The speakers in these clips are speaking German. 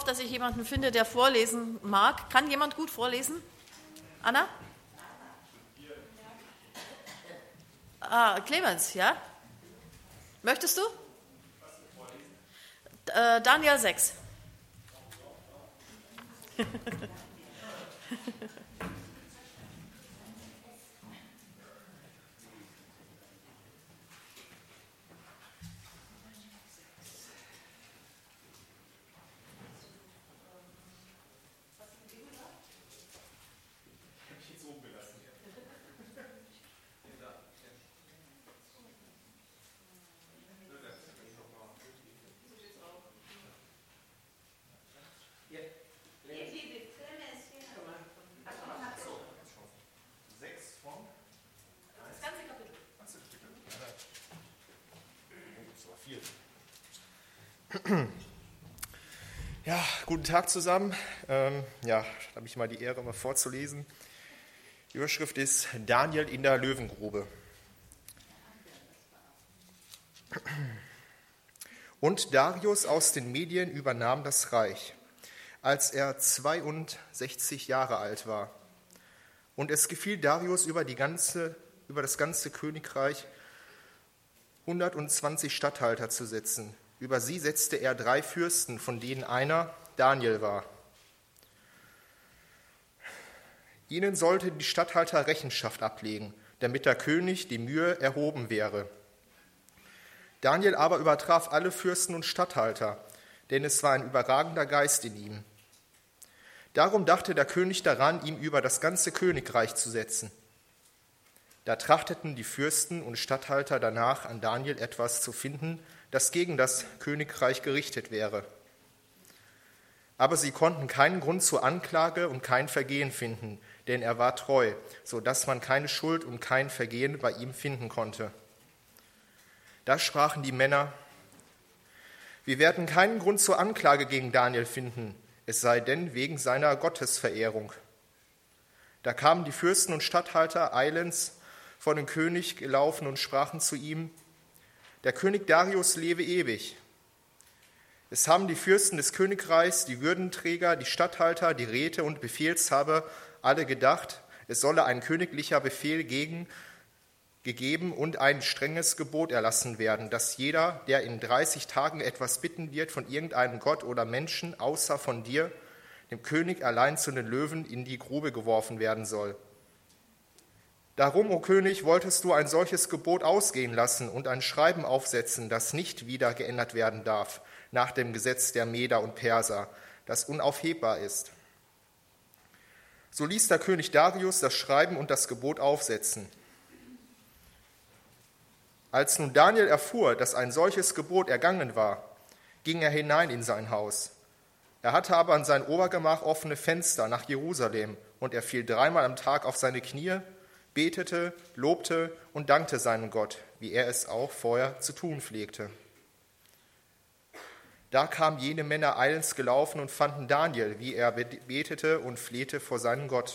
dass ich jemanden finde, der vorlesen mag. Kann jemand gut vorlesen? Anna? Clemens, ja? Möchtest du? Daniel 6. Ja, guten Tag zusammen. Da habe ich mal die Ehre, mal vorzulesen. Die Überschrift ist Daniel in der Löwengrube. Und Darius aus den Medien übernahm das Reich, als er 62 Jahre alt war. Und es gefiel Darius über das ganze Königreich 120 Statthalter zu setzen. Über sie setzte er 3 Fürsten, von denen einer Daniel war. Ihnen sollte die Statthalter Rechenschaft ablegen, damit der König die Mühe erhoben wäre. Daniel aber übertraf alle Fürsten und Statthalter, denn es war ein überragender Geist in ihm. Darum dachte der König daran, ihn über das ganze Königreich zu setzen. Da trachteten die Fürsten und Statthalter danach, an Daniel etwas zu finden, das gegen das Königreich gerichtet wäre. Aber sie konnten keinen Grund zur Anklage und kein Vergehen finden, denn er war treu, so dass man keine Schuld und kein Vergehen bei ihm finden konnte. Da sprachen die Männer: Wir werden keinen Grund zur Anklage gegen Daniel finden, es sei denn wegen seiner Gottesverehrung. Da kamen die Fürsten und Statthalter eilends vor den König gelaufen und sprachen zu ihm: Der König Darius lebe ewig. Es haben die Fürsten des Königreichs, die Würdenträger, die Statthalter, die Räte und Befehlshaber alle gedacht, es solle ein königlicher Befehl gegeben und ein strenges Gebot erlassen werden, dass jeder, der in 30 Tagen etwas bitten wird von irgendeinem Gott oder Menschen, außer von dir, dem König allein zu den Löwen in die Grube geworfen werden soll. Darum, o König, wolltest du ein solches Gebot ausgehen lassen und ein Schreiben aufsetzen, das nicht wieder geändert werden darf, nach dem Gesetz der Meder und Perser, das unaufhebbar ist. So ließ der König Darius das Schreiben und das Gebot aufsetzen. Als nun Daniel erfuhr, dass ein solches Gebot ergangen war, ging er hinein in sein Haus. Er hatte aber an sein Obergemach offene Fenster nach Jerusalem, und er fiel 3-mal am Tag auf seine Knie, betete, lobte und dankte seinem Gott, wie er es auch vorher zu tun pflegte. Da kamen jene Männer eilends gelaufen und fanden Daniel, wie er betete und flehte vor seinem Gott.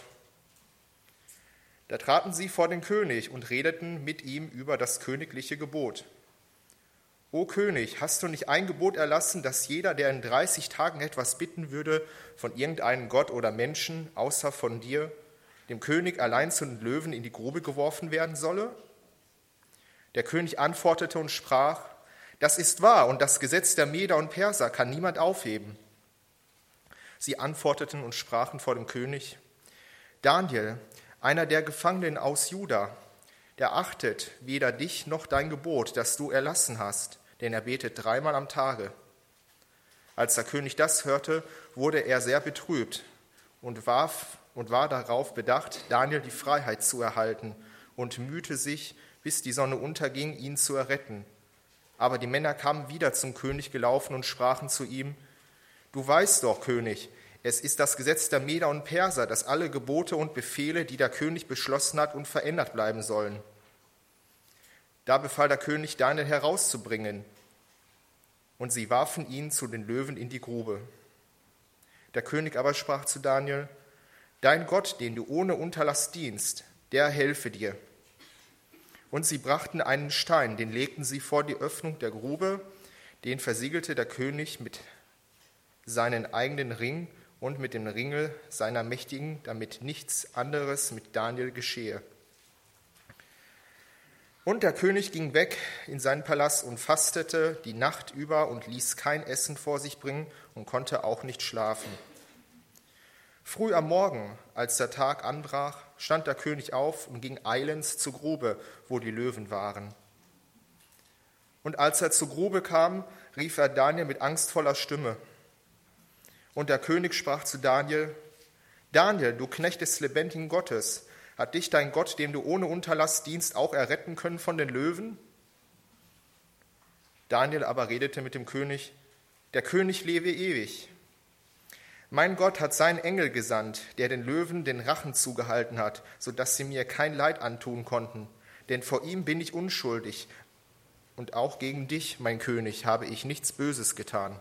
Da traten sie vor den König und redeten mit ihm über das königliche Gebot. O König, hast du nicht ein Gebot erlassen, dass jeder, der in 30 Tagen etwas bitten würde, von irgendeinem Gott oder Menschen, außer von dir, dem König allein zu den Löwen in die Grube geworfen werden solle? Der König antwortete und sprach: Das ist wahr, und das Gesetz der Meder und Perser kann niemand aufheben. Sie antworteten und sprachen vor dem König: Daniel, einer der Gefangenen aus Juda, der achtet weder dich noch dein Gebot, das du erlassen hast, denn er betet 3-mal am Tage. Als der König das hörte, wurde er sehr betrübt und war darauf bedacht, Daniel die Freiheit zu erhalten, und mühte sich, bis die Sonne unterging, ihn zu erretten. Aber die Männer kamen wieder zum König gelaufen und sprachen zu ihm: Du weißt doch, König, es ist das Gesetz der Meder und Perser, dass alle Gebote und Befehle, die der König beschlossen hat, unverändert bleiben sollen. Da befahl der König, Daniel herauszubringen, und sie warfen ihn zu den Löwen in die Grube. Der König aber sprach zu Daniel: Dein Gott, den du ohne Unterlass dienst, der helfe dir. Und sie brachten einen Stein, den legten sie vor die Öffnung der Grube, den versiegelte der König mit seinen eigenen Ring und mit dem Ringel seiner Mächtigen, damit nichts anderes mit Daniel geschehe. Und der König ging weg in seinen Palast und fastete die Nacht über und ließ kein Essen vor sich bringen und konnte auch nicht schlafen. Früh am Morgen, als der Tag anbrach, stand der König auf und ging eilends zur Grube, wo die Löwen waren. Und als er zur Grube kam, rief er Daniel mit angstvoller Stimme. Und der König sprach zu Daniel: Daniel, du Knecht des lebendigen Gottes, hat dich dein Gott, dem du ohne Unterlass dienst, auch erretten können von den Löwen? Daniel aber redete mit dem König: Der König lebe ewig. Mein Gott hat seinen Engel gesandt, der den Löwen den Rachen zugehalten hat, sodass sie mir kein Leid antun konnten. Denn vor ihm bin ich unschuldig, und auch gegen dich, mein König, habe ich nichts Böses getan.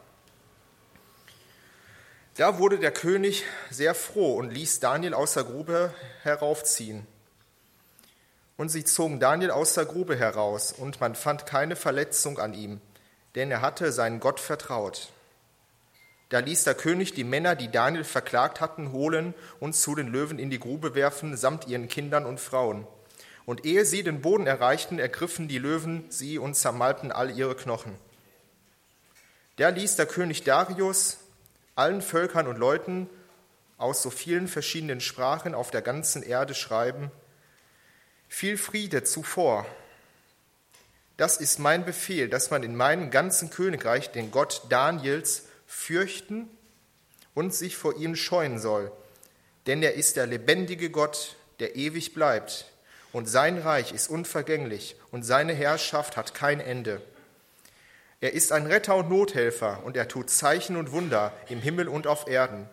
Da wurde der König sehr froh und ließ Daniel aus der Grube heraufziehen. Und sie zogen Daniel aus der Grube heraus, und man fand keine Verletzung an ihm, denn er hatte seinen Gott vertraut. Da ließ der König die Männer, die Daniel verklagt hatten, holen und zu den Löwen in die Grube werfen, samt ihren Kindern und Frauen. Und ehe sie den Boden erreichten, ergriffen die Löwen sie und zermalmten all ihre Knochen. Da ließ der König Darius allen Völkern und Leuten aus so vielen verschiedenen Sprachen auf der ganzen Erde schreiben: Viel Friede zuvor. Das ist mein Befehl, dass man in meinem ganzen Königreich den Gott Daniels fürchten und sich vor ihm scheuen soll. Denn er ist der lebendige Gott, der ewig bleibt. Und sein Reich ist unvergänglich und seine Herrschaft hat kein Ende. Er ist ein Retter und Nothelfer und er tut Zeichen und Wunder im Himmel und auf Erden.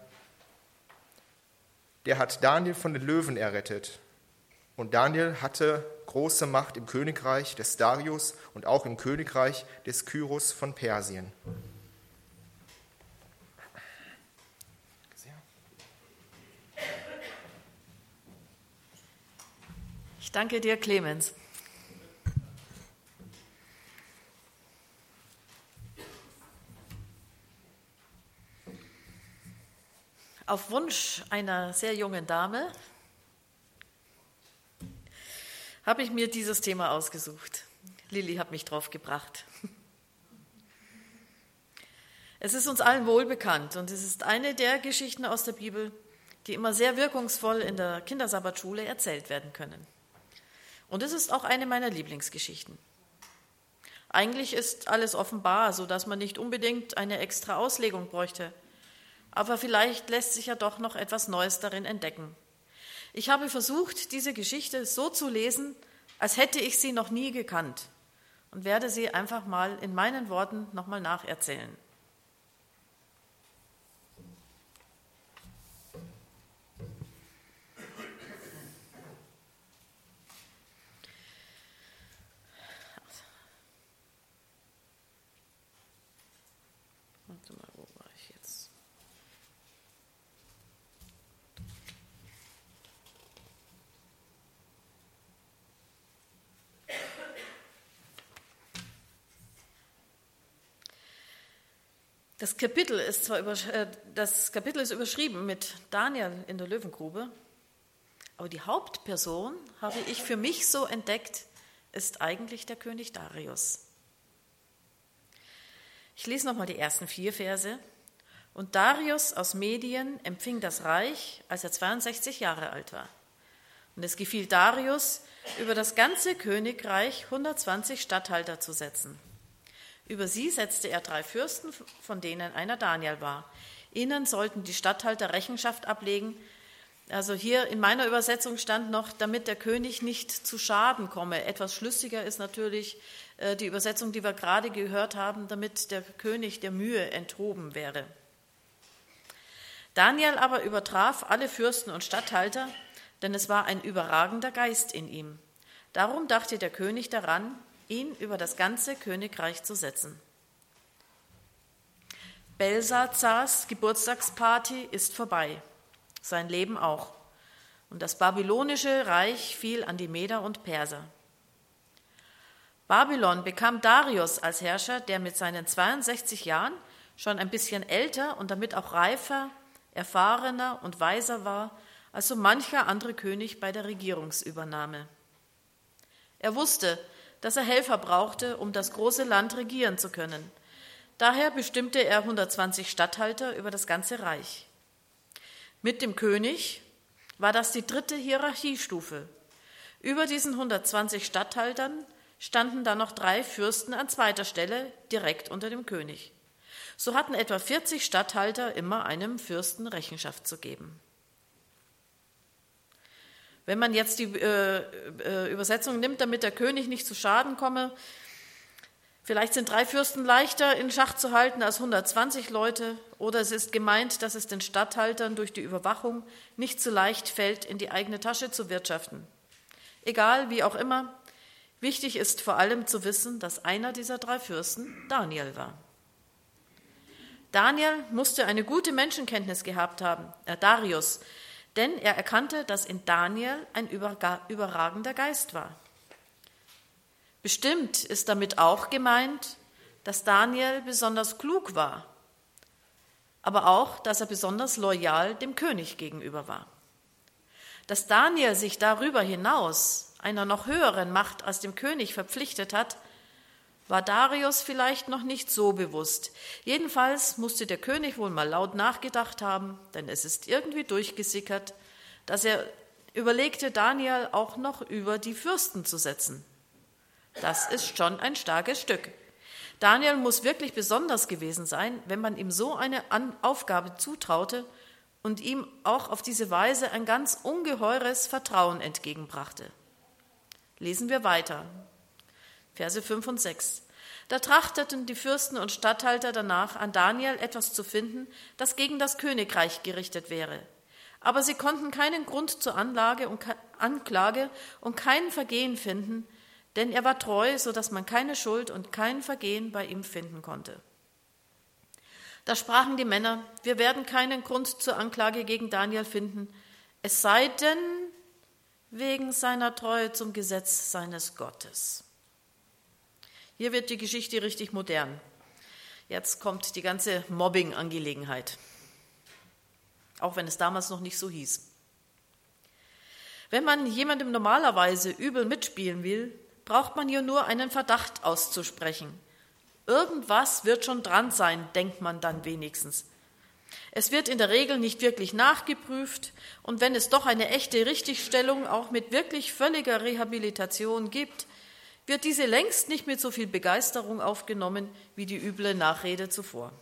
Der hat Daniel von den Löwen errettet. Und Daniel hatte große Macht im Königreich des Darius und auch im Königreich des Kyros von Persien. Ich danke dir, Clemens. Auf Wunsch einer sehr jungen Dame habe ich mir dieses Thema ausgesucht. Lilly hat mich drauf gebracht. Es ist uns allen wohl bekannt und es ist eine der Geschichten aus der Bibel, die immer sehr wirkungsvoll in der Kindersabbatschule erzählt werden können. Und es ist auch eine meiner Lieblingsgeschichten. Eigentlich ist alles offenbar, sodass man nicht unbedingt eine extra Auslegung bräuchte. Aber vielleicht lässt sich ja doch noch etwas Neues darin entdecken. Ich habe versucht, diese Geschichte so zu lesen, als hätte ich sie noch nie gekannt und werde sie einfach mal in meinen Worten nochmal nacherzählen. Warte mal, wo war ich jetzt? Das Kapitel ist überschrieben mit Daniel in der Löwengrube, aber die Hauptperson, habe ich für mich so entdeckt, ist eigentlich der König Darius. Ich lese nochmal die ersten 4 Verse. Und Darius aus Medien empfing das Reich, als er 62 Jahre alt war. Und es gefiel Darius, über das ganze Königreich 120 Statthalter zu setzen. Über sie setzte er 3 Fürsten, von denen einer Daniel war. Ihnen sollten die Statthalter Rechenschaft ablegen. Also hier in meiner Übersetzung stand noch, damit der König nicht zu Schaden komme. Etwas schlüssiger ist natürlich die Übersetzung, die wir gerade gehört haben, damit der König der Mühe enthoben wäre. Daniel aber übertraf alle Fürsten und Statthalter, denn es war ein überragender Geist in ihm. Darum dachte der König daran, ihn über das ganze Königreich zu setzen. Belsazars Geburtstagsparty ist vorbei, sein Leben auch. Und das babylonische Reich fiel an die Meder und Perser. Babylon bekam Darius als Herrscher, der mit seinen 62 Jahren schon ein bisschen älter und damit auch reifer, erfahrener und weiser war als so mancher andere König bei der Regierungsübernahme. Er wusste, dass er Helfer brauchte, um das große Land regieren zu können. Daher bestimmte er 120 Statthalter über das ganze Reich. Mit dem König war das die 3. Hierarchiestufe. Über diesen 120 Statthaltern standen dann noch 3 Fürsten an 2. Stelle direkt unter dem König. So hatten etwa 40 Statthalter immer einem Fürsten Rechenschaft zu geben. Wenn man jetzt die Übersetzung nimmt, damit der König nicht zu Schaden komme, vielleicht sind 3 Fürsten leichter in Schach zu halten als 120 Leute, oder es ist gemeint, dass es den Statthaltern durch die Überwachung nicht so leicht fällt, in die eigene Tasche zu wirtschaften. Egal, wie auch immer, wichtig ist vor allem zu wissen, dass einer dieser 3 Fürsten Daniel war. Daniel musste eine gute Menschenkenntnis gehabt haben, Darius, denn er erkannte, dass in Daniel ein überragender Geist war. Bestimmt ist damit auch gemeint, dass Daniel besonders klug war, aber auch, dass er besonders loyal dem König gegenüber war. Dass Daniel sich darüber hinaus einer noch höheren Macht als dem König verpflichtet hat, war Darius vielleicht noch nicht so bewusst. Jedenfalls musste der König wohl mal laut nachgedacht haben, denn es ist irgendwie durchgesickert, dass er überlegte, Daniel auch noch über die Fürsten zu setzen. Das ist schon ein starkes Stück. Daniel muss wirklich besonders gewesen sein, wenn man ihm so eine Aufgabe zutraute und ihm auch auf diese Weise ein ganz ungeheures Vertrauen entgegenbrachte. Lesen wir weiter. Verse 5 und 6. Da trachteten die Fürsten und Statthalter danach, an Daniel etwas zu finden, das gegen das Königreich gerichtet wäre. Aber sie konnten keinen Grund zur Anklage und kein Vergehen finden, denn er war treu, so dass man keine Schuld und kein Vergehen bei ihm finden konnte. Da sprachen die Männer, wir werden keinen Grund zur Anklage gegen Daniel finden, es sei denn wegen seiner Treue zum Gesetz seines Gottes. Hier wird die Geschichte richtig modern. Jetzt kommt die ganze Mobbing-Angelegenheit, auch wenn es damals noch nicht so hieß. Wenn man jemandem normalerweise übel mitspielen will, braucht man hier nur einen Verdacht auszusprechen. Irgendwas wird schon dran sein, denkt man dann wenigstens. Es wird in der Regel nicht wirklich nachgeprüft und wenn es doch eine echte Richtigstellung auch mit wirklich völliger Rehabilitation gibt, wird diese längst nicht mit so viel Begeisterung aufgenommen wie die üble Nachrede zuvor.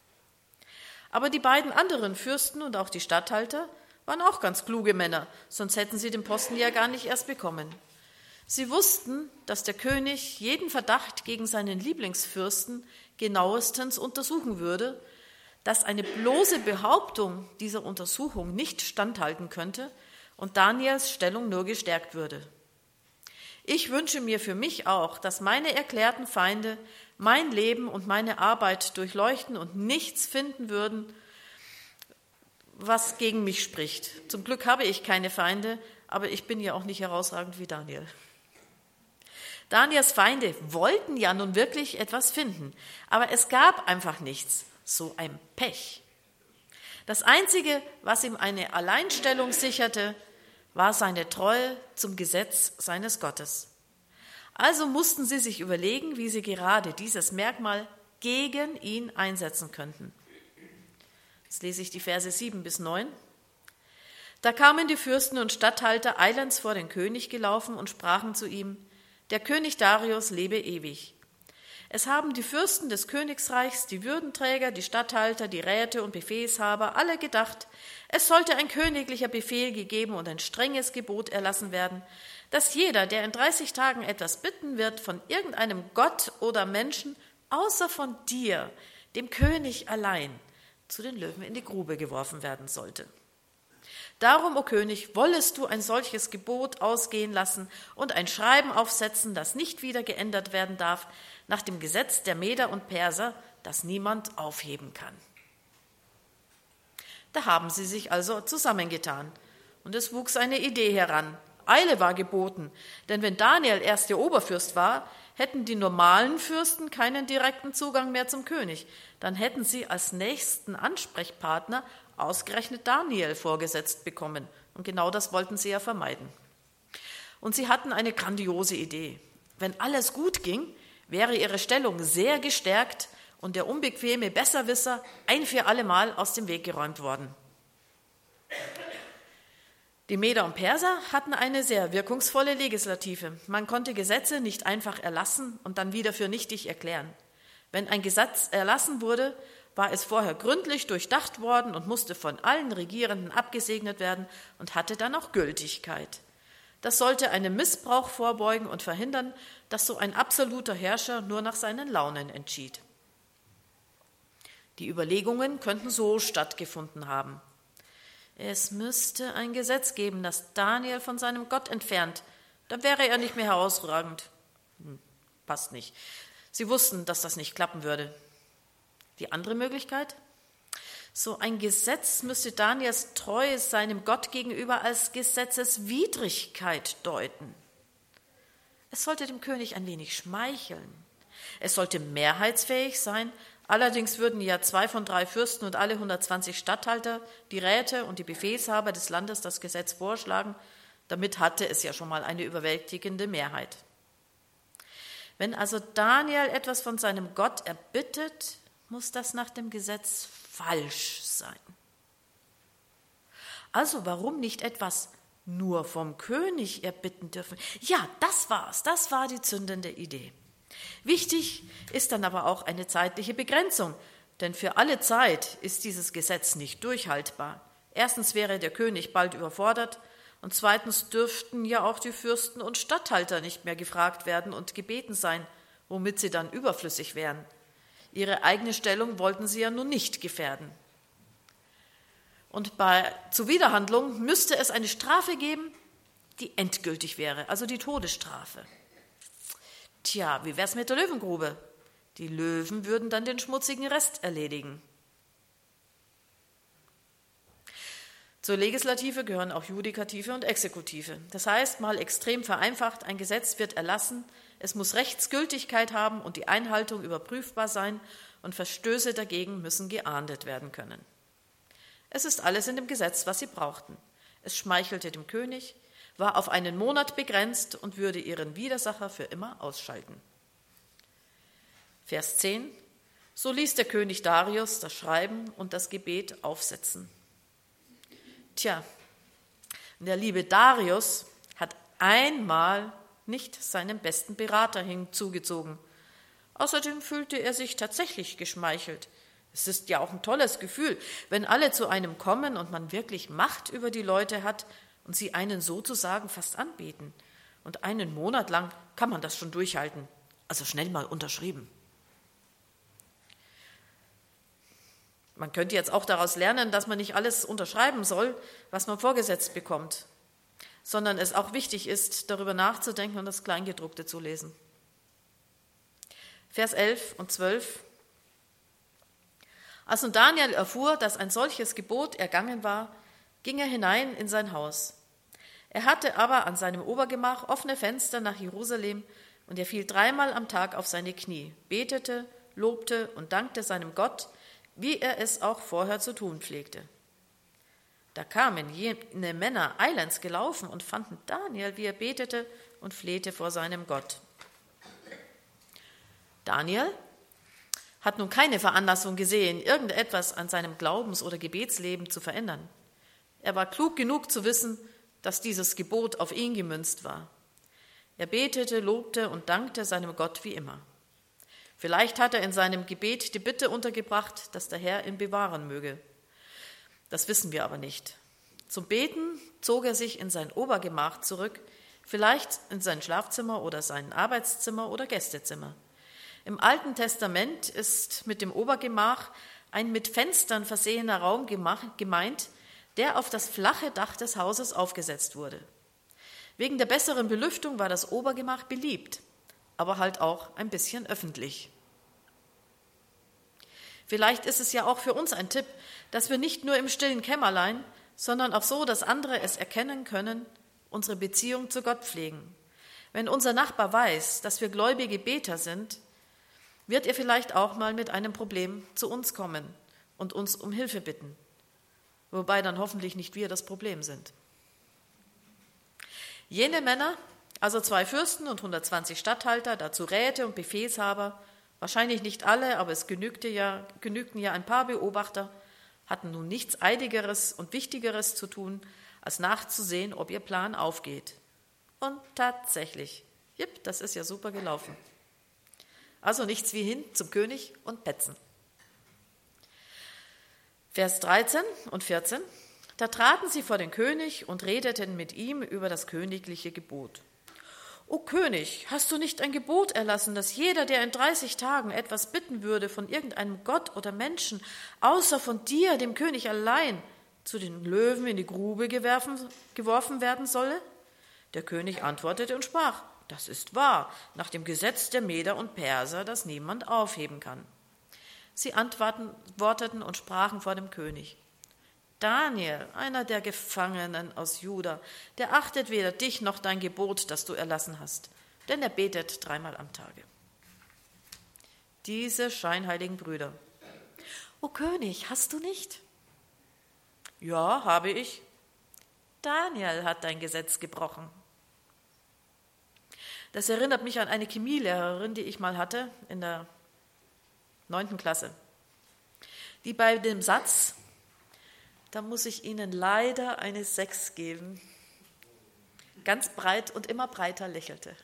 Aber die beiden anderen Fürsten und auch die Statthalter waren auch ganz kluge Männer, sonst hätten sie den Posten ja gar nicht erst bekommen. Sie wussten, dass der König jeden Verdacht gegen seinen Lieblingsfürsten genauestens untersuchen würde, dass eine bloße Behauptung dieser Untersuchung nicht standhalten könnte und Daniels Stellung nur gestärkt würde. Ich wünsche mir für mich auch, dass meine erklärten Feinde mein Leben und meine Arbeit durchleuchten und nichts finden würden, was gegen mich spricht. Zum Glück habe ich keine Feinde, aber ich bin ja auch nicht herausragend wie Daniel. Daniels Feinde wollten ja nun wirklich etwas finden, aber es gab einfach nichts. So ein Pech. Das Einzige, was ihm eine Alleinstellung sicherte, war seine Treue zum Gesetz seines Gottes. Also mussten sie sich überlegen, wie sie gerade dieses Merkmal gegen ihn einsetzen könnten. Jetzt lese ich die Verse 7 bis 9. Da kamen die Fürsten und Statthalter eilends vor den König gelaufen und sprachen zu ihm, der König Darius lebe ewig. Es haben die Fürsten des Königsreichs, die Würdenträger, die Statthalter, die Räte und Befehlshaber alle gedacht, es sollte ein königlicher Befehl gegeben und ein strenges Gebot erlassen werden, dass jeder, der in 30 Tagen etwas bitten wird von irgendeinem Gott oder Menschen, außer von dir, dem König allein, zu den Löwen in die Grube geworfen werden sollte. Darum, o König, wollest du ein solches Gebot ausgehen lassen und ein Schreiben aufsetzen, das nicht wieder geändert werden darf, nach dem Gesetz der Meder und Perser, das niemand aufheben kann. Da haben sie sich also zusammengetan und es wuchs eine Idee heran, Eile war geboten, denn wenn Daniel erst der Oberfürst war, hätten die normalen Fürsten keinen direkten Zugang mehr zum König. Dann hätten sie als nächsten Ansprechpartner ausgerechnet Daniel vorgesetzt bekommen. Und genau das wollten sie ja vermeiden. Und sie hatten eine grandiose Idee. Wenn alles gut ging, wäre ihre Stellung sehr gestärkt und der unbequeme Besserwisser ein für alle Mal aus dem Weg geräumt worden. Die Meder und Perser hatten eine sehr wirkungsvolle Legislative. Man konnte Gesetze nicht einfach erlassen und dann wieder für nichtig erklären. Wenn ein Gesetz erlassen wurde, war es vorher gründlich durchdacht worden und musste von allen Regierenden abgesegnet werden und hatte dann auch Gültigkeit. Das sollte einem Missbrauch vorbeugen und verhindern, dass so ein absoluter Herrscher nur nach seinen Launen entschied. Die Überlegungen könnten so stattgefunden haben. Es müsste ein Gesetz geben, das Daniel von seinem Gott entfernt. Dann wäre er nicht mehr herausragend. Passt nicht. Sie wussten, dass das nicht klappen würde. Die andere Möglichkeit? So ein Gesetz müsste Daniels Treue seinem Gott gegenüber als Gesetzeswidrigkeit deuten. Es sollte dem König ein wenig schmeicheln. Es sollte mehrheitsfähig sein. Allerdings würden ja 2 von 3 Fürsten und alle 120 Statthalter, die Räte und die Befehlshaber des Landes das Gesetz vorschlagen. Damit hatte es ja schon mal eine überwältigende Mehrheit. Wenn also Daniel etwas von seinem Gott erbittet, muss das nach dem Gesetz falsch sein. Also warum nicht etwas nur vom König erbitten dürfen? Ja, das war's. Das war die zündende Idee. Wichtig ist dann aber auch eine zeitliche Begrenzung, denn für alle Zeit ist dieses Gesetz nicht durchhaltbar. Erstens wäre der König bald überfordert und zweitens dürften ja auch die Fürsten und Statthalter nicht mehr gefragt werden und gebeten sein, womit sie dann überflüssig wären. Ihre eigene Stellung wollten sie ja nun nicht gefährden. Und bei Zuwiderhandlung müsste es eine Strafe geben, die endgültig wäre, also die Todesstrafe. Tja, wie wär's mit der Löwengrube? Die Löwen würden dann den schmutzigen Rest erledigen. Zur Legislative gehören auch Judikative und Exekutive. Das heißt, mal extrem vereinfacht, ein Gesetz wird erlassen, es muss Rechtsgültigkeit haben und die Einhaltung überprüfbar sein und Verstöße dagegen müssen geahndet werden können. Es ist alles in dem Gesetz, was sie brauchten. Es schmeichelte dem König, war auf einen Monat begrenzt und würde ihren Widersacher für immer ausschalten. Vers 10. So ließ der König Darius das Schreiben und das Gebet aufsetzen. Tja, der liebe Darius hat einmal nicht seinen besten Berater hinzugezogen. Außerdem fühlte er sich tatsächlich geschmeichelt. Es ist ja auch ein tolles Gefühl, wenn alle zu einem kommen und man wirklich Macht über die Leute hat und sie einen sozusagen fast anbeten. Und einen Monat lang kann man das schon durchhalten. Also schnell mal unterschrieben. Man könnte jetzt auch daraus lernen, dass man nicht alles unterschreiben soll, was man vorgesetzt bekommt, sondern es auch wichtig ist, darüber nachzudenken und das Kleingedruckte zu lesen. Vers 11 und 12. Als nun Daniel erfuhr, dass ein solches Gebot ergangen war, ging er hinein in sein Haus. Er hatte aber an seinem Obergemach offene Fenster nach Jerusalem und er fiel 3-mal am Tag auf seine Knie, betete, lobte und dankte seinem Gott, wie er es auch vorher zu tun pflegte. Da kamen jene Männer eilends gelaufen und fanden Daniel, wie er betete und flehte vor seinem Gott. Daniel hat nun keine Veranlassung gesehen, irgendetwas an seinem Glaubens- oder Gebetsleben zu verändern. Er war klug genug zu wissen, dass dieses Gebot auf ihn gemünzt war. Er betete, lobte und dankte seinem Gott wie immer. Vielleicht hat er in seinem Gebet die Bitte untergebracht, dass der Herr ihn bewahren möge. Das wissen wir aber nicht. Zum Beten zog er sich in sein Obergemach zurück, vielleicht in sein Schlafzimmer oder sein Arbeitszimmer oder Gästezimmer. Im Alten Testament ist mit dem Obergemach ein mit Fenstern versehener Raum gemeint, der auf das flache Dach des Hauses aufgesetzt wurde. Wegen der besseren Belüftung war das Obergemach beliebt, aber halt auch ein bisschen öffentlich. Vielleicht ist es ja auch für uns ein Tipp, dass wir nicht nur im stillen Kämmerlein, sondern auch so, dass andere es erkennen können, unsere Beziehung zu Gott pflegen. Wenn unser Nachbar weiß, dass wir gläubige Beter sind, wird er vielleicht auch mal mit einem Problem zu uns kommen und uns um Hilfe bitten, wobei dann hoffentlich nicht wir das Problem sind. Jene Männer, also 2 Fürsten und 120 Statthalter, dazu Räte und Befehlshaber, wahrscheinlich nicht alle, aber es genügten ja ein paar Beobachter, hatten nun nichts Eiligeres und Wichtigeres zu tun, als nachzusehen, ob ihr Plan aufgeht. Und tatsächlich, das ist ja super gelaufen. Also nichts wie hin zum König und petzen. Vers 13 und 14. Da traten sie vor den König und redeten mit ihm über das königliche Gebot. O König, hast du nicht ein Gebot erlassen, dass jeder, der in 30 Tagen etwas bitten würde von irgendeinem Gott oder Menschen, außer von dir, dem König allein, zu den Löwen in die Grube geworfen werden solle? Der König antwortete und sprach, das ist wahr, nach dem Gesetz der Meder und Perser, das niemand aufheben kann. Sie antworteten und sprachen vor dem König, Daniel, einer der Gefangenen aus Juda, der achtet weder dich noch dein Gebot, das du erlassen hast, denn er betet 3-mal am Tage. Diese scheinheiligen Brüder. O König, hast du nicht? Ja, habe ich. Daniel hat dein Gesetz gebrochen. Das erinnert mich an eine Chemielehrerin, die ich mal hatte in der 9. Klasse, die bei dem Satz, da muss ich Ihnen leider eine 6 geben, ganz breit und immer breiter lächelte.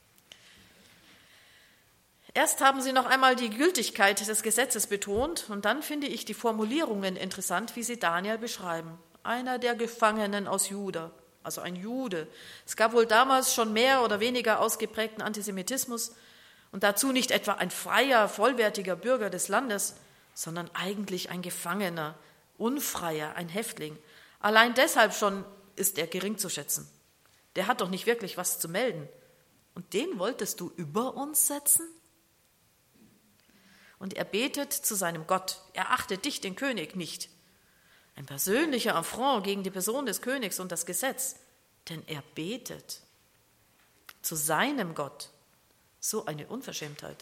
Erst haben sie noch einmal die Gültigkeit des Gesetzes betont und dann finde ich die Formulierungen interessant, wie sie Daniel beschreiben. Einer der Gefangenen aus Juda, also ein Jude. Es gab wohl damals schon mehr oder weniger ausgeprägten Antisemitismus und dazu nicht etwa ein freier, vollwertiger Bürger des Landes, sondern eigentlich ein Gefangener, Unfreier, ein Häftling. Allein deshalb schon ist er gering zu schätzen. Der hat doch nicht wirklich was zu melden. Und den wolltest du über uns setzen? Und er betet zu seinem Gott. Er achtet dich, den König, nicht. Ein persönlicher Affront gegen die Person des Königs und das Gesetz. Denn er betet zu seinem Gott. So eine Unverschämtheit.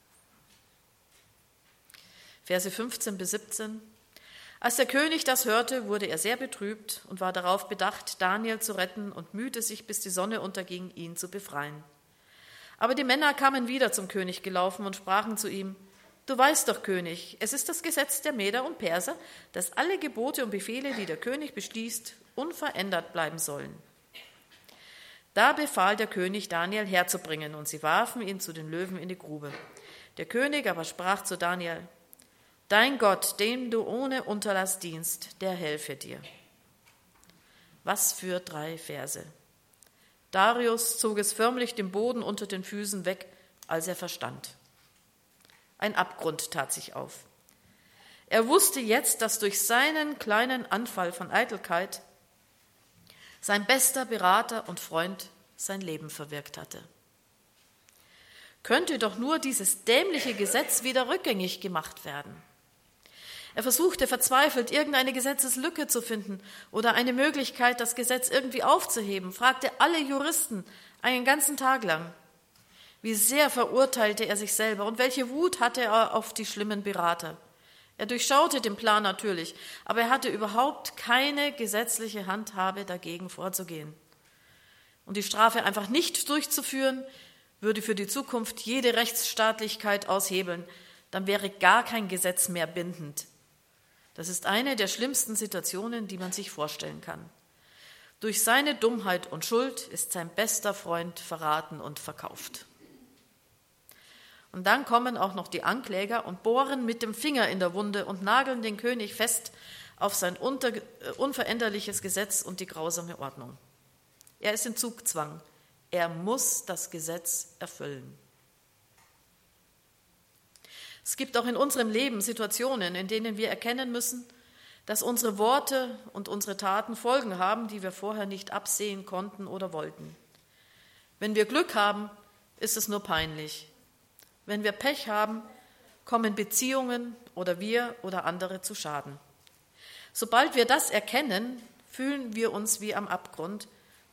Verse 15 bis 17. Als der König das hörte, wurde er sehr betrübt und war darauf bedacht, Daniel zu retten und mühte sich, bis die Sonne unterging, ihn zu befreien. Aber die Männer kamen wieder zum König gelaufen und sprachen zu ihm, Du weißt doch, König, es ist das Gesetz der Meder und Perser, dass alle Gebote und Befehle, die der König beschließt, unverändert bleiben sollen. Da befahl der König, Daniel herzubringen, und sie warfen ihn zu den Löwen in die Grube. Der König aber sprach zu Daniel, Dein Gott, dem du ohne Unterlass dienst, der helfe dir. Was für 3 Verse. Darius zog es förmlich den Boden unter den Füßen weg, als er verstand. Ein Abgrund tat sich auf. Er wusste jetzt, dass durch seinen kleinen Anfall von Eitelkeit sein bester Berater und Freund sein Leben verwirkt hatte. Könnte doch nur dieses dämliche Gesetz wieder rückgängig gemacht werden. Er versuchte verzweifelt, irgendeine Gesetzeslücke zu finden oder eine Möglichkeit, das Gesetz irgendwie aufzuheben, fragte alle Juristen einen ganzen Tag lang. Wie sehr verurteilte er sich selber und welche Wut hatte er auf die schlimmen Berater. Er durchschaute den Plan natürlich, aber er hatte überhaupt keine gesetzliche Handhabe, dagegen vorzugehen. Und die Strafe einfach nicht durchzuführen, würde für die Zukunft jede Rechtsstaatlichkeit aushebeln. Dann wäre gar kein Gesetz mehr bindend. Das ist eine der schlimmsten Situationen, die man sich vorstellen kann. Durch seine Dummheit und Schuld ist sein bester Freund verraten und verkauft. Und dann kommen auch noch die Ankläger und bohren mit dem Finger in der Wunde und nageln den König fest auf sein unveränderliches Gesetz und die grausame Ordnung. Er ist in Zugzwang. Er muss das Gesetz erfüllen. Es gibt auch in unserem Leben Situationen, in denen wir erkennen müssen, dass unsere Worte und unsere Taten Folgen haben, die wir vorher nicht absehen konnten oder wollten. Wenn wir Glück haben, ist es nur peinlich. Wenn wir Pech haben, kommen Beziehungen oder wir oder andere zu Schaden. Sobald wir das erkennen, fühlen wir uns wie am Abgrund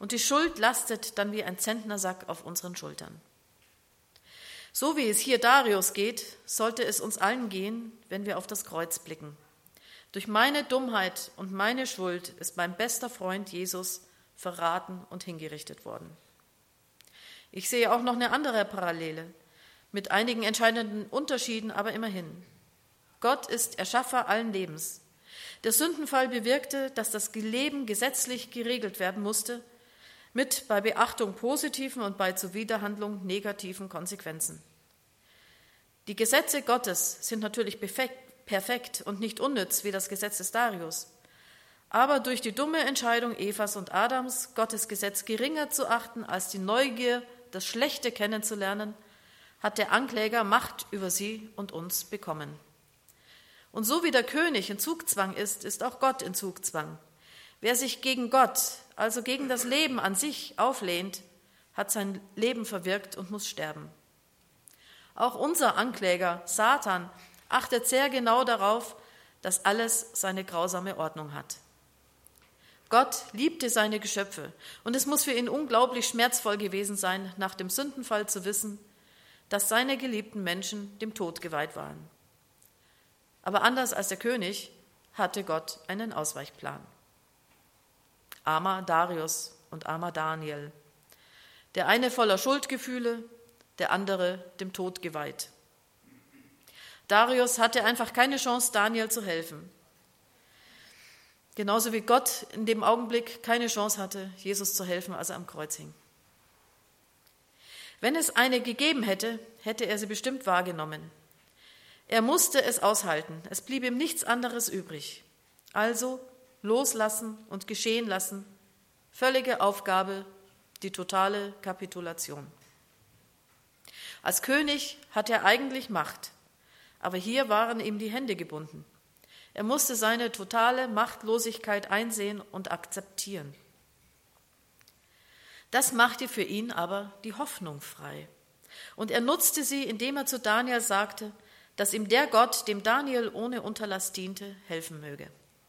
und die Schuld lastet dann wie ein Zentnersack auf unseren Schultern. So wie es hier Darius geht, sollte es uns allen gehen, wenn wir auf das Kreuz blicken. Durch meine Dummheit und meine Schuld ist mein bester Freund Jesus verraten und hingerichtet worden. Ich sehe auch noch eine andere Parallele, mit einigen entscheidenden Unterschieden, aber immerhin. Gott ist Erschaffer allen Lebens. Der Sündenfall bewirkte, dass das Leben gesetzlich geregelt werden musste, mit bei Beachtung positiven und bei Zuwiderhandlung negativen Konsequenzen. Die Gesetze Gottes sind natürlich perfekt und nicht unnütz wie das Gesetz des Darius. Aber durch die dumme Entscheidung Evas und Adams, Gottes Gesetz geringer zu achten als die Neugier, das Schlechte kennenzulernen, hat der Ankläger Macht über sie und uns bekommen. Und so wie der König in Zugzwang ist, ist auch Gott in Zugzwang. Wer sich gegen Gott, also gegen das Leben an sich, auflehnt, hat sein Leben verwirkt und muss sterben. Auch unser Ankläger, Satan, achtet sehr genau darauf, dass alles seine grausame Ordnung hat. Gott liebte seine Geschöpfe und es muss für ihn unglaublich schmerzvoll gewesen sein, nach dem Sündenfall zu wissen, dass seine geliebten Menschen dem Tod geweiht waren. Aber anders als der König hatte Gott einen Ausweichplan. Armer Darius und armer Daniel. Der eine voller Schuldgefühle, der andere dem Tod geweiht. Darius hatte einfach keine Chance, Daniel zu helfen. Genauso wie Gott in dem Augenblick keine Chance hatte, Jesus zu helfen, als er am Kreuz hing. Wenn es eine gegeben hätte, hätte er sie bestimmt wahrgenommen. Er musste es aushalten, es blieb ihm nichts anderes übrig. Also loslassen und geschehen lassen, völlige Aufgabe, die totale Kapitulation. Als König hat er eigentlich Macht, aber hier waren ihm die Hände gebunden. Er musste seine totale Machtlosigkeit einsehen und akzeptieren. Das machte für ihn aber die Hoffnung frei. Und er nutzte sie, indem er zu Daniel sagte, dass ihm der Gott, dem Daniel ohne Unterlass diente, helfen möge.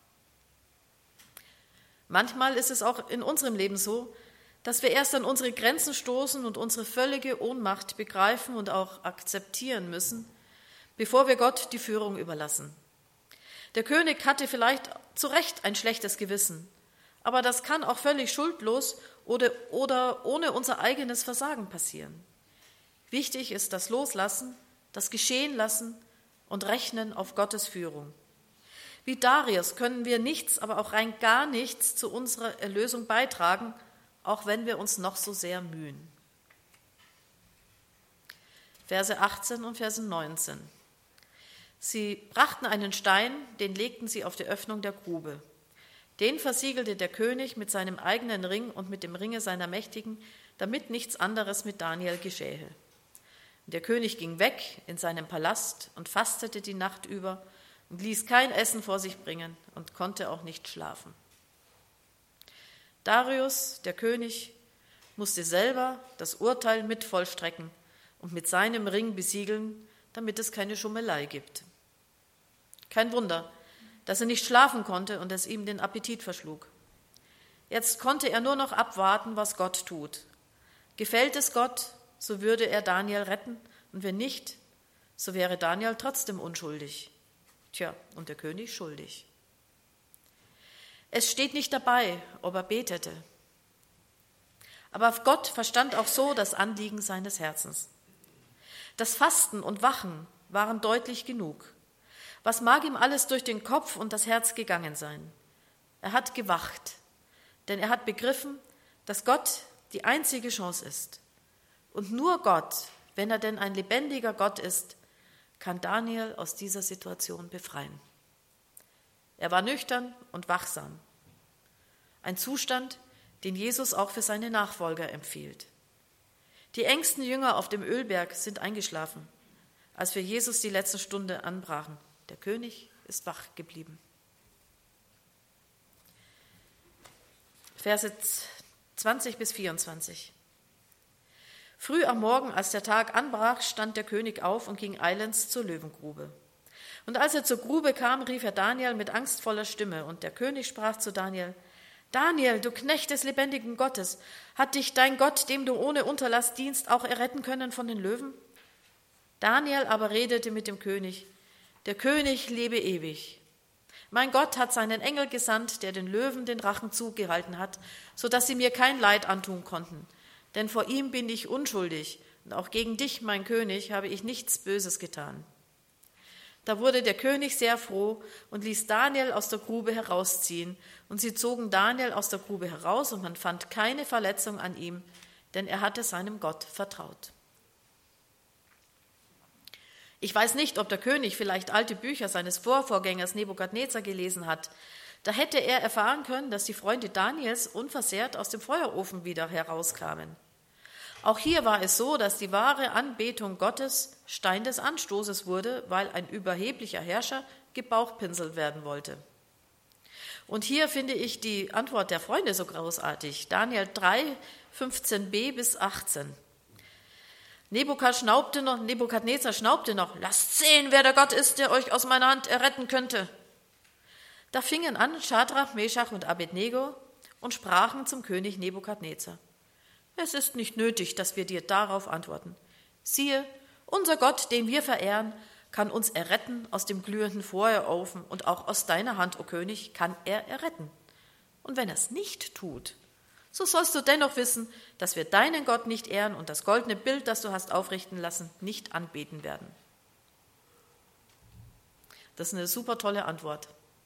Manchmal ist es auch in unserem Leben so, dass wir erst an unsere Grenzen stoßen und unsere völlige Ohnmacht begreifen und auch akzeptieren müssen, bevor wir Gott die Führung überlassen. Der König hatte vielleicht zu Recht ein schlechtes Gewissen, aber das kann auch völlig schuldlos oder ohne unser eigenes Versagen passieren. Wichtig ist das Loslassen, das Geschehen lassen und Rechnen auf Gottes Führung. Wie Darius können wir nichts, aber auch rein gar nichts zu unserer Erlösung beitragen, auch wenn wir uns noch so sehr mühen. Verse 18 und Verse 19. Sie brachten einen Stein, den legten sie auf die Öffnung der Grube. Den versiegelte der König mit seinem eigenen Ring und mit dem Ringe seiner Mächtigen, damit nichts anderes mit Daniel geschähe. Der König ging weg in seinen Palast und fastete die Nacht über und ließ kein Essen vor sich bringen und konnte auch nicht schlafen. Darius, der König, musste selber das Urteil mit vollstrecken und mit seinem Ring besiegeln, damit es keine Schummelei gibt. Kein Wunder, dass er nicht schlafen konnte und es ihm den Appetit verschlug. Jetzt konnte er nur noch abwarten, was Gott tut. Gefällt es Gott, so würde er Daniel retten, und wenn nicht, so wäre Daniel trotzdem unschuldig. Tja, und der König schuldig. Es steht nicht dabei, ob er betete. Aber Gott verstand auch so das Anliegen seines Herzens. Das Fasten und Wachen waren deutlich genug. Was mag ihm alles durch den Kopf und das Herz gegangen sein? Er hat gewacht, denn er hat begriffen, dass Gott die einzige Chance ist. Und nur Gott, wenn er denn ein lebendiger Gott ist, kann Daniel aus dieser Situation befreien. Er war nüchtern und wachsam. Ein Zustand, den Jesus auch für seine Nachfolger empfiehlt. Die engsten Jünger auf dem Ölberg sind eingeschlafen, als für Jesus die letzte Stunde anbrachen. Der König ist wach geblieben. Verse 20 bis 24. Früh am Morgen, als der Tag anbrach, stand der König auf und ging eilends zur Löwengrube. Und als er zur Grube kam, rief er Daniel mit angstvoller Stimme, und der König sprach zu Daniel: Daniel, du Knecht des lebendigen Gottes, hat dich dein Gott, dem du ohne Unterlass dienst, auch erretten können von den Löwen? Daniel aber redete mit dem König, der König lebe ewig. Mein Gott hat seinen Engel gesandt, der den Löwen den Rachen zugehalten hat, so dass sie mir kein Leid antun konnten. Denn vor ihm bin ich unschuldig, und auch gegen dich, mein König, habe ich nichts Böses getan. Da wurde der König sehr froh und ließ Daniel aus der Grube herausziehen. Und sie zogen Daniel aus der Grube heraus, und man fand keine Verletzung an ihm, denn er hatte seinem Gott vertraut. Ich weiß nicht, ob der König vielleicht alte Bücher seines Vorvorgängers Nebukadnezar gelesen hat. Da hätte er erfahren können, dass die Freunde Daniels unversehrt aus dem Feuerofen wieder herauskamen. Auch hier war es so, dass die wahre Anbetung Gottes Stein des Anstoßes wurde, weil ein überheblicher Herrscher gebauchpinselt werden wollte. Und hier finde ich die Antwort der Freunde so großartig. Daniel 3, 15b bis 18. Nebukadnezar schnaubte noch, lasst sehen, wer der Gott ist, der euch aus meiner Hand erretten könnte. Da fingen an Schadrach, Meschach und Abednego und sprachen zum König Nebukadnezar. Es ist nicht nötig, dass wir dir darauf antworten. Siehe, unser Gott, den wir verehren, kann uns erretten aus dem glühenden Feuerofen, und auch aus deiner Hand, o König, kann er erretten. Und wenn er es nicht tut, so sollst du dennoch wissen, dass wir deinen Gott nicht ehren und das goldene Bild, das du hast aufrichten lassen, nicht anbeten werden. Das ist eine super tolle Antwort.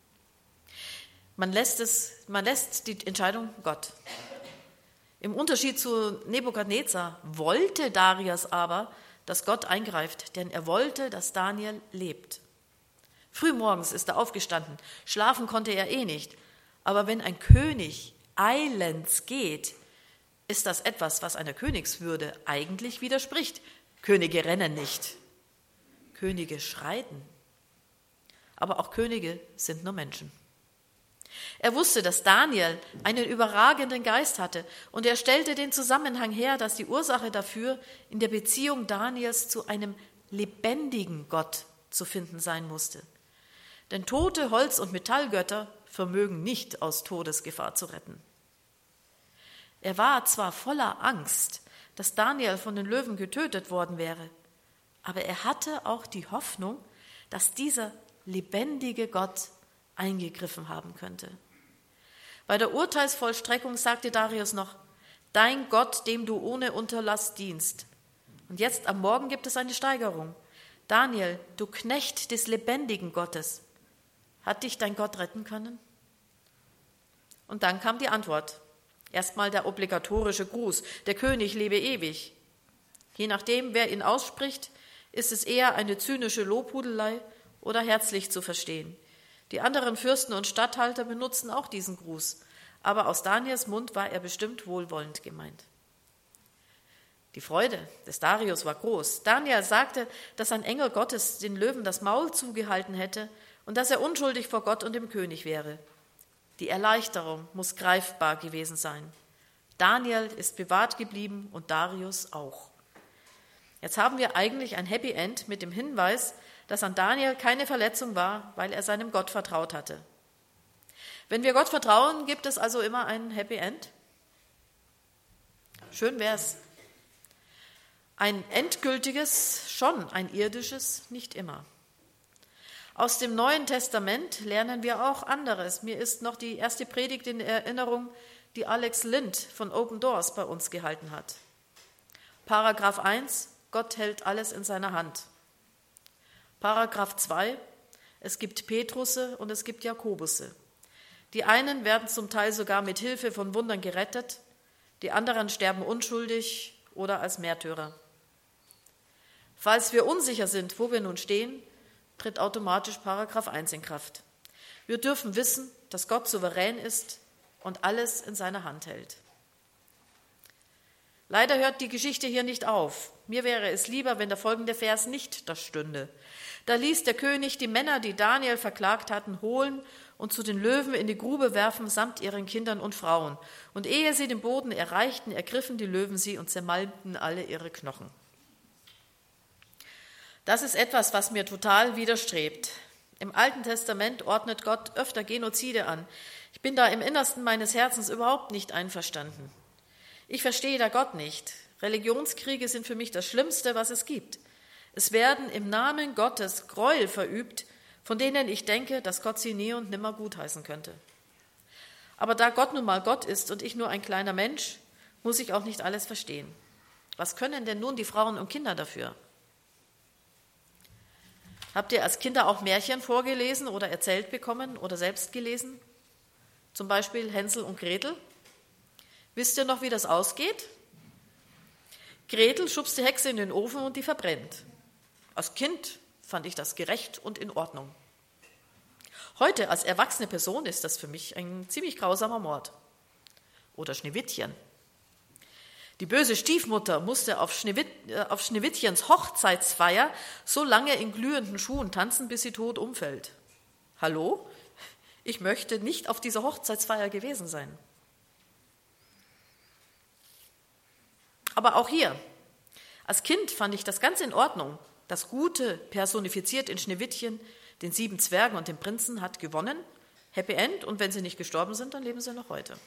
Man lässt die Entscheidung Gott. Im Unterschied zu Nebukadnezar wollte Darius aber, dass Gott eingreift, denn er wollte, dass Daniel lebt. Frühmorgens ist er aufgestanden, schlafen konnte er nicht, aber wenn ein König eilends geht, ist das etwas, was einer Königswürde eigentlich widerspricht. Könige rennen nicht, Könige schreiten, aber auch Könige sind nur Menschen. Er wusste, dass Daniel einen überragenden Geist hatte, und er stellte den Zusammenhang her, dass die Ursache dafür in der Beziehung Daniels zu einem lebendigen Gott zu finden sein musste. Denn tote Holz- und Metallgötter vermögen nicht aus Todesgefahr zu retten. Er war zwar voller Angst, dass Daniel von den Löwen getötet worden wäre, aber er hatte auch die Hoffnung, dass dieser lebendige Gott eingegriffen haben könnte. Bei der Urteilsvollstreckung sagte Darius noch, dein Gott, dem du ohne Unterlass dienst. Und jetzt am Morgen gibt es eine Steigerung. Daniel, du Knecht des lebendigen Gottes, hat dich dein Gott retten können? Und dann kam die Antwort. Erstmal der obligatorische Gruß, der König lebe ewig. Je nachdem, wer ihn ausspricht, ist es eher eine zynische Lobhudelei oder herzlich zu verstehen. Die anderen Fürsten und Statthalter benutzen auch diesen Gruß, aber aus Daniels Mund war er bestimmt wohlwollend gemeint. Die Freude des Darius war groß. Daniel sagte, dass ein Engel Gottes den Löwen das Maul zugehalten hätte und dass er unschuldig vor Gott und dem König wäre. Die Erleichterung muss greifbar gewesen sein. Daniel ist bewahrt geblieben und Darius auch. Jetzt haben wir eigentlich ein Happy End mit dem Hinweis, dass an Daniel keine Verletzung war, weil er seinem Gott vertraut hatte. Wenn wir Gott vertrauen, gibt es also immer ein Happy End? Schön wär's. Ein endgültiges schon, ein irdisches nicht immer. Aus dem Neuen Testament lernen wir auch anderes. Mir ist noch die erste Predigt in Erinnerung, die Alex Lind von Open Doors bei uns gehalten hat. Paragraph 1, Gott hält alles in seiner Hand. Paragraph 2, es gibt Petrusse und es gibt Jakobusse. Die einen werden zum Teil sogar mit Hilfe von Wundern gerettet, die anderen sterben unschuldig oder als Märtyrer. Falls wir unsicher sind, wo wir nun stehen, tritt automatisch Paragraph 1 in Kraft. Wir dürfen wissen, dass Gott souverän ist und alles in seiner Hand hält. Leider hört die Geschichte hier nicht auf. Mir wäre es lieber, wenn der folgende Vers nicht da stünde. Da ließ der König die Männer, die Daniel verklagt hatten, holen und zu den Löwen in die Grube werfen, samt ihren Kindern und Frauen. Und ehe sie den Boden erreichten, ergriffen die Löwen sie und zermalmten alle ihre Knochen. Das ist etwas, was mir total widerstrebt. Im Alten Testament ordnet Gott öfter Genozide an. Ich bin da im Innersten meines Herzens überhaupt nicht einverstanden. Ich verstehe da Gott nicht. Religionskriege sind für mich das Schlimmste, was es gibt. Es werden im Namen Gottes Gräuel verübt, von denen ich denke, dass Gott sie nie und nimmer gutheißen könnte. Aber da Gott nun mal Gott ist und ich nur ein kleiner Mensch, muss ich auch nicht alles verstehen. Was können denn nun die Frauen und Kinder dafür? Habt ihr als Kinder auch Märchen vorgelesen oder erzählt bekommen oder selbst gelesen? Zum Beispiel Hänsel und Gretel. Wisst ihr noch, wie das ausgeht? Gretel schubst die Hexe in den Ofen und die verbrennt. Als Kind fand ich das gerecht und in Ordnung. Heute als erwachsene Person ist das für mich ein ziemlich grausamer Mord. Oder Schneewittchen. Die böse Stiefmutter musste auf Schneewittchens Hochzeitsfeier so lange in glühenden Schuhen tanzen, bis sie tot umfällt. Hallo? Ich möchte nicht auf dieser Hochzeitsfeier gewesen sein. Aber auch hier, als Kind fand ich das ganz in Ordnung. Das Gute, personifiziert in Schneewittchen, den 7 Zwergen und dem Prinzen, hat gewonnen. Happy End, und wenn sie nicht gestorben sind, dann leben sie noch heute.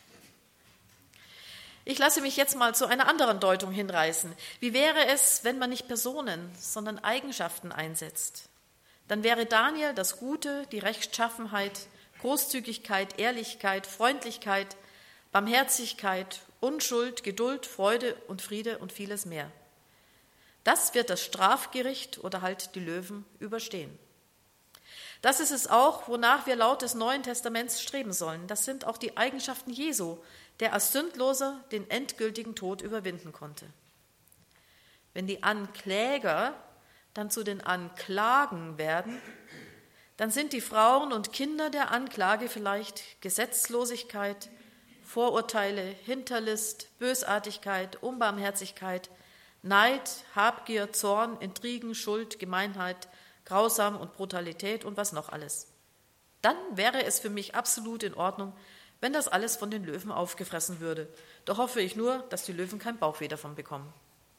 Ich lasse mich jetzt mal zu einer anderen Deutung hinreißen. Wie wäre es, wenn man nicht Personen, sondern Eigenschaften einsetzt? Dann wäre Daniel das Gute, die Rechtschaffenheit, Großzügigkeit, Ehrlichkeit, Freundlichkeit, Barmherzigkeit, Unschuld, Geduld, Freude und Friede und vieles mehr. Das wird das Strafgericht oder halt die Löwen überstehen. Das ist es auch, wonach wir laut des Neuen Testaments streben sollen. Das sind auch die Eigenschaften Jesu, der als Sündloser den endgültigen Tod überwinden konnte. Wenn die Ankläger dann zu den Anklagen werden, dann sind die Frauen und Kinder der Anklage vielleicht Gesetzlosigkeit, Vorurteile, Hinterlist, Bösartigkeit, Unbarmherzigkeit, Neid, Habgier, Zorn, Intrigen, Schuld, Gemeinheit, Grausam und Brutalität und was noch alles. Dann wäre es für mich absolut in Ordnung, wenn das alles von den Löwen aufgefressen würde. Doch hoffe ich nur, dass die Löwen kein Bauchweh davon bekommen.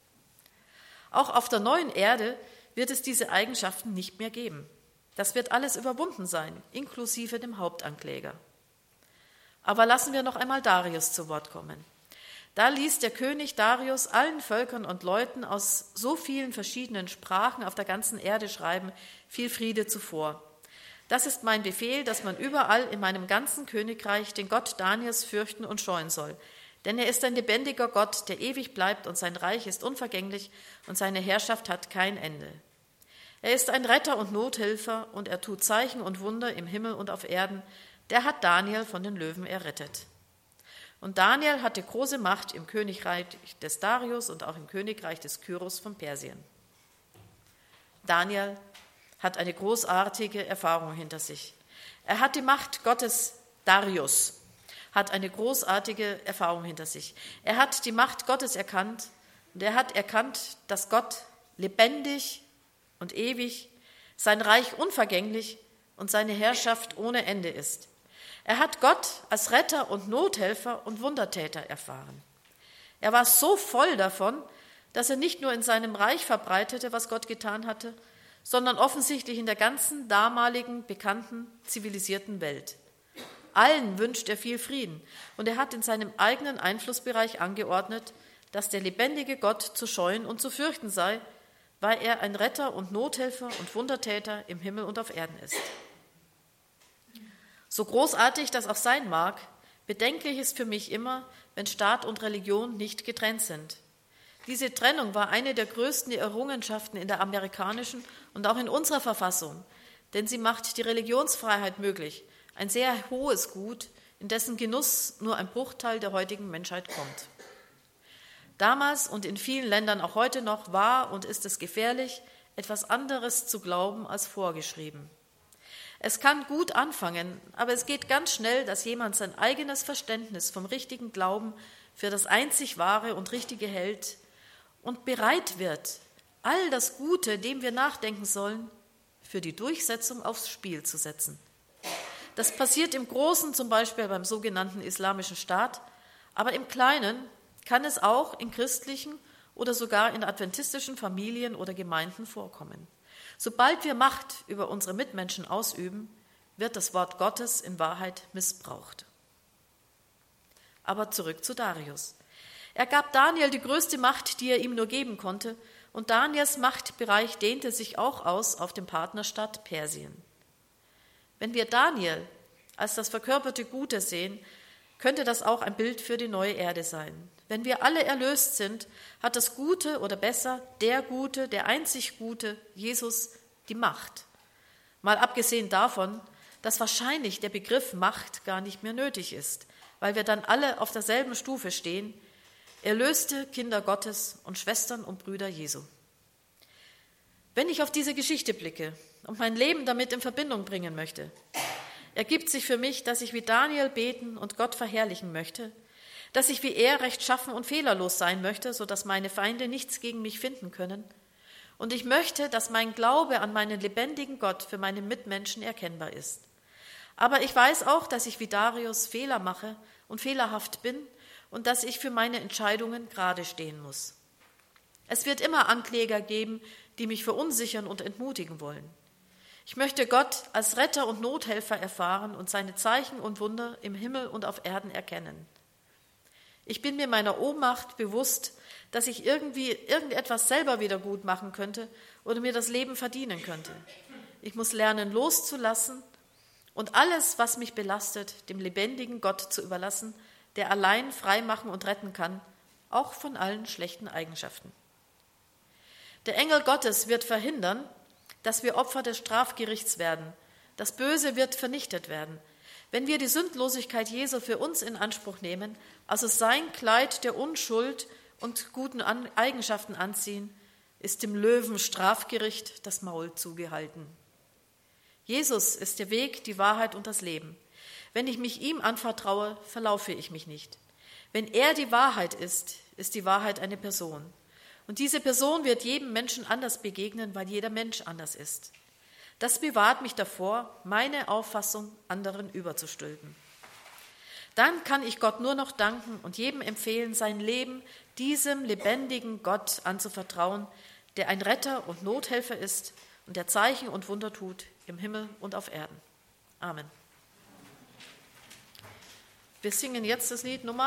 Auch auf der neuen Erde wird es diese Eigenschaften nicht mehr geben. Das wird alles überwunden sein, inklusive dem Hauptankläger. Aber lassen wir noch einmal Darius zu Wort kommen. Da ließ der König Darius allen Völkern und Leuten aus so vielen verschiedenen Sprachen auf der ganzen Erde schreiben, viel Friede zuvor. Das ist mein Befehl, dass man überall in meinem ganzen Königreich den Gott Daniels fürchten und scheuen soll. Denn er ist ein lebendiger Gott, der ewig bleibt, und sein Reich ist unvergänglich und seine Herrschaft hat kein Ende. Er ist ein Retter und Nothilfer und er tut Zeichen und Wunder im Himmel und auf Erden. Der hat Daniel von den Löwen errettet. Und Daniel hatte große Macht im Königreich des Darius und auch im Königreich des Kyros von Persien. Daniel hat eine großartige Erfahrung hinter sich. Er hat die Macht Gottes, Darius hat eine großartige Erfahrung hinter sich. Er hat die Macht Gottes erkannt und er hat erkannt, dass Gott lebendig und ewig, sein Reich unvergänglich und seine Herrschaft ohne Ende ist. Er hat Gott als Retter und Nothelfer und Wundertäter erfahren. Er war so voll davon, dass er nicht nur in seinem Reich verbreitete, was Gott getan hatte, sondern offensichtlich in der ganzen damaligen, bekannten, zivilisierten Welt. Allen wünscht er viel Frieden und er hat in seinem eigenen Einflussbereich angeordnet, dass der lebendige Gott zu scheuen und zu fürchten sei, weil er ein Retter und Nothelfer und Wundertäter im Himmel und auf Erden ist. So großartig das auch sein mag, bedenklich ist für mich immer, wenn Staat und Religion nicht getrennt sind. Diese Trennung war eine der größten Errungenschaften in der amerikanischen und auch in unserer Verfassung, denn sie macht die Religionsfreiheit möglich, ein sehr hohes Gut, in dessen Genuss nur ein Bruchteil der heutigen Menschheit kommt. Damals und in vielen Ländern auch heute noch war und ist es gefährlich, etwas anderes zu glauben als vorgeschrieben. Es kann gut anfangen, aber es geht ganz schnell, dass jemand sein eigenes Verständnis vom richtigen Glauben für das einzig Wahre und Richtige hält und bereit wird, all das Gute, dem wir nachdenken sollen, für die Durchsetzung aufs Spiel zu setzen. Das passiert im Großen zum Beispiel beim sogenannten Islamischen Staat, aber im Kleinen kann es auch in christlichen oder sogar in adventistischen Familien oder Gemeinden vorkommen. Sobald wir Macht über unsere Mitmenschen ausüben, wird das Wort Gottes in Wahrheit missbraucht. Aber zurück zu Darius. Er gab Daniel die größte Macht, die er ihm nur geben konnte, und Daniels Machtbereich dehnte sich auch aus auf dem Partnerstaat Persien. Wenn wir Daniel als das verkörperte Gute sehen, könnte das auch ein Bild für die neue Erde sein. Wenn wir alle erlöst sind, hat das Gute oder besser der Gute, der einzig Gute, Jesus, die Macht. Mal abgesehen davon, dass wahrscheinlich der Begriff Macht gar nicht mehr nötig ist, weil wir dann alle auf derselben Stufe stehen, erlöste Kinder Gottes und Schwestern und Brüder Jesu. Wenn ich auf diese Geschichte blicke und mein Leben damit in Verbindung bringen möchte, ergibt sich für mich, dass ich wie Daniel beten und Gott verherrlichen möchte, dass ich wie er rechtschaffen und fehlerlos sein möchte, sodass meine Feinde nichts gegen mich finden können. Und ich möchte, dass mein Glaube an meinen lebendigen Gott für meine Mitmenschen erkennbar ist. Aber ich weiß auch, dass ich wie Darius Fehler mache und fehlerhaft bin und dass ich für meine Entscheidungen gerade stehen muss. Es wird immer Ankläger geben, die mich verunsichern und entmutigen wollen. Ich möchte Gott als Retter und Nothelfer erfahren und seine Zeichen und Wunder im Himmel und auf Erden erkennen. Ich bin mir meiner Ohnmacht bewusst, dass ich irgendetwas selber wieder gut machen könnte oder mir das Leben verdienen könnte. Ich muss lernen, loszulassen und alles, was mich belastet, dem lebendigen Gott zu überlassen, der allein frei machen und retten kann, auch von allen schlechten Eigenschaften. Der Engel Gottes wird verhindern, dass wir Opfer des Strafgerichts werden. Das Böse wird vernichtet werden. Wenn wir die Sündlosigkeit Jesu für uns in Anspruch nehmen, also sein Kleid der Unschuld und guten Eigenschaften anziehen, ist dem Löwen Strafgericht das Maul zugehalten. Jesus ist der Weg, die Wahrheit und das Leben. Wenn ich mich ihm anvertraue, verlaufe ich mich nicht. Wenn er die Wahrheit ist, ist die Wahrheit eine Person. Und diese Person wird jedem Menschen anders begegnen, weil jeder Mensch anders ist. Das bewahrt mich davor, meine Auffassung anderen überzustülpen. Dann kann ich Gott nur noch danken und jedem empfehlen, sein Leben diesem lebendigen Gott anzuvertrauen, der ein Retter und Nothelfer ist und der Zeichen und Wunder tut im Himmel und auf Erden. Amen. Wir singen jetzt das Lied Nummer